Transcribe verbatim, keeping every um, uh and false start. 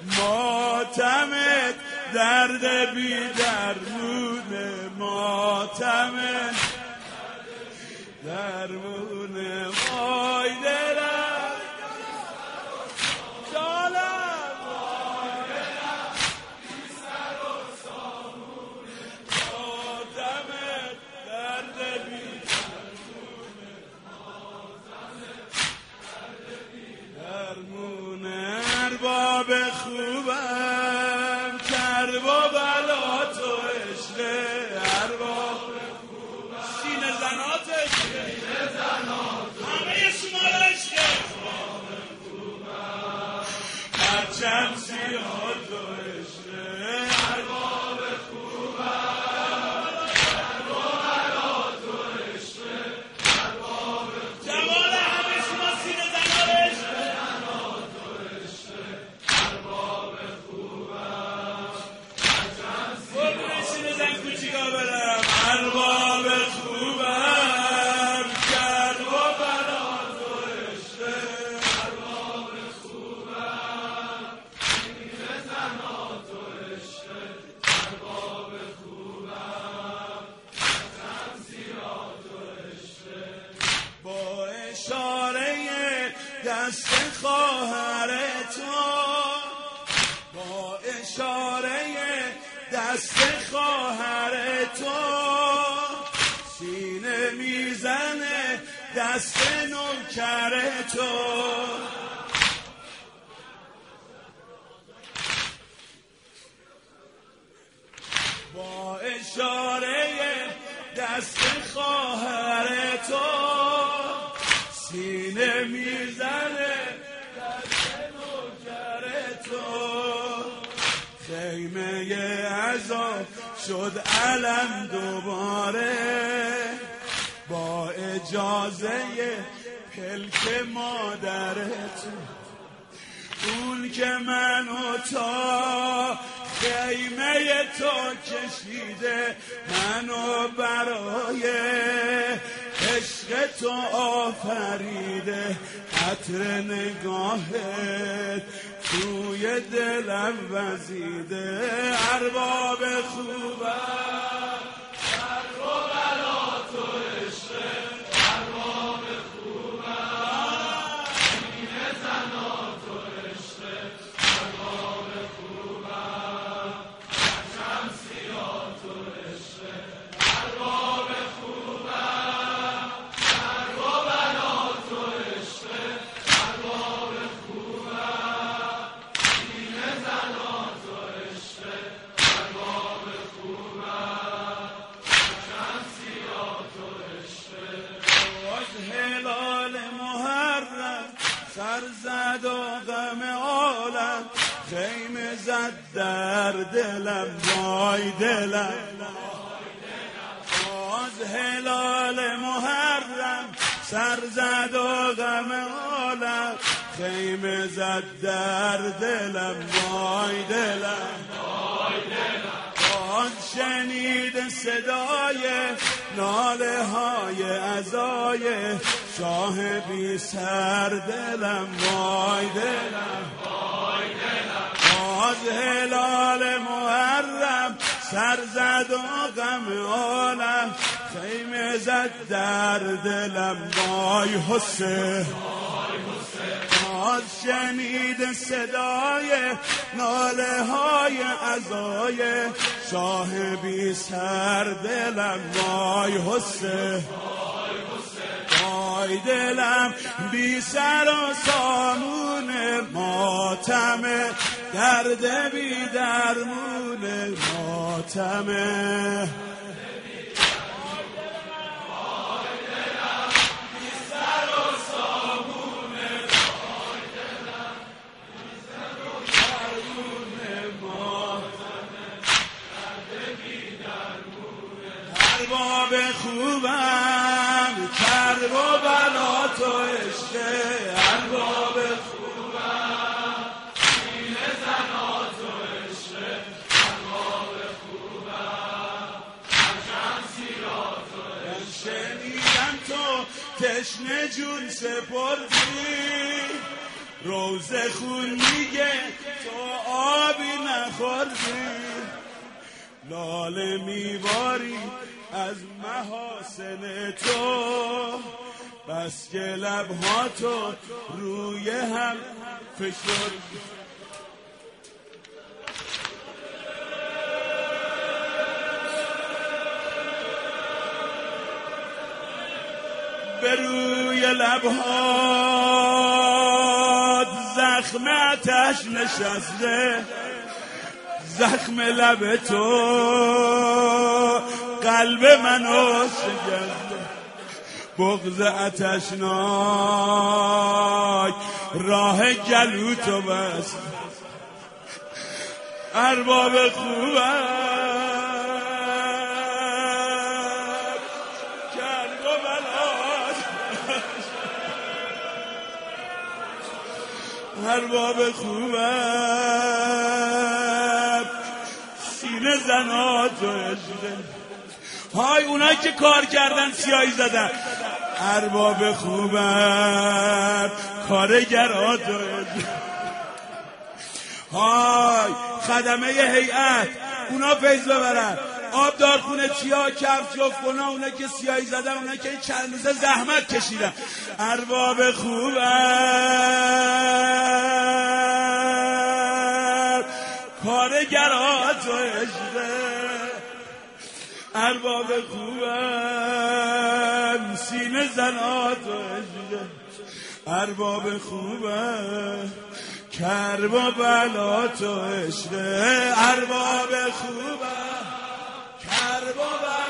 ماتمت درد بی درمونه، ماتمت درمونه. وای دلم جانم، وای دلم بی سر و سامونه، ماتمت درد بی درمونه، ماتمت درد بی درمونه. ارباب خوبم کرب و بلا تو عشقه، ارباب خوبم سینه زنات عشقه، سینه زنات همه شما عشقه، ارباب خوبم هرچم سیاه تو عشقه، ارباب خوبم کرب و بلا تو عشقه، ارباب جوان همه شما سینه زنات عشقه، ارباب خوبم کرب و بلا تو عشقه، ارباب خوبم سینه زنات تو عشقه، ارباب خوبم شمسیات تو عشقه. با اشاره دست خواهر تو، با اشاره دست خواهر تو سینه میزنه دست نوکر تو، با اشاره دست خواهر تو سینه میزنه دست نوکر تو. خیمه عذاب شد علم دوباره، با اجازه پلک مادرت، اون که منو تا خیمه تو کشیده، منو برای عشق تو آفریده، عطر نگاهت توی دلم وزیده. ارباب خوبم کرب و بلا تو عشقه، ارباب خوبم سینه زنات تو عشقه، ارباب خوبم شمسیات تو عشقه، ارباب خوبم کرب و بلا تو عشقه، ارباب خوبم سینه زنات تو عشقه، ارباب خوبم شمسیات تو عشقه. باز هلال محرم سر زد و غم عالم، خیمه زد در دلم، وای دلم. باز هلال محرم سر زد و غم عالم، خیمه زد در دلم، وای دلم. باز شنید صدای ناله های عزای شاه بی سر دلم، وای دلم. باز هلال محرم سر زد و غم عالم، خیمه زد در دلم، وای حسین. باز شنید صدای ناله های عزای شاه بی سر دلم، وای حسین. وای دلم بی سر و سامونه، ماتمه درد بی درمونه، ماتمه ارباب خوبم کرب و بلا تو عشقه، ارباب خوبم سینه زنات تو عشقه، ارباب خوبم شمسیات تو عشقه. شنیدم تو تشنه جون سپردی، روز خون میگه تو خوردی لاله میباری از محاسن تو بس که لبها تو روی هم فشردی به روی لبهات زخم آتش نشسته زخم لب تو قلب منو شکسته بغض آتشناک راه گلو تو بست ارباب خوبم ارباب خوبم سینه زنات و عشقه های اونایی که کار کردن سیاهی زدن ارباب خوبم کارگرات و عشقه های خدمه هیئت اونا فیض ببرن آب دارخونه چیا کف جفت اونا که سیاهی زدن اونا که چند روزه زحمت کشیدن ارباب خوبم کارگرات و عشقه ارباب خوبم سینه زنات و عشقه ارباب خوبم کرب و بلات و عشقه ارباب خوبم کرب و